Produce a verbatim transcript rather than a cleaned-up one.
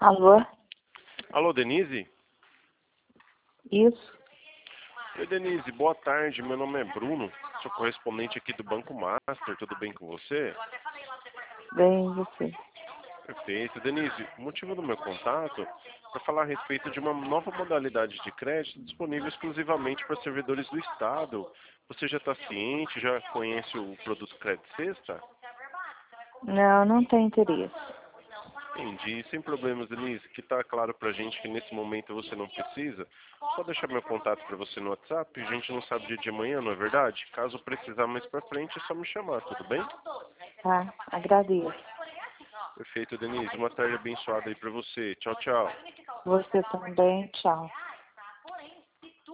Alô? Alô, Denise? Isso? Oi, Denise, boa tarde. Meu nome é Bruno, sou correspondente aqui do Banco Master. Tudo bem com você? Bem, você. Perfeito. Denise, o motivo do meu contato é para falar a respeito de uma nova modalidade de crédito disponível exclusivamente para servidores do Estado. Você já está ciente, já conhece o produto Crédito Sexta? Não, não tem interesse. Entendi, sem problemas, Denise, que está claro para a gente que nesse momento você não precisa. Só deixar meu contato para você no WhatsApp, a gente não sabe o dia de amanhã, não é verdade? Caso precisar mais para frente, é só me chamar, tudo bem? Tá, agradeço. Perfeito, Denise, uma tarde abençoada aí para você. Tchau, tchau. Você também, tchau.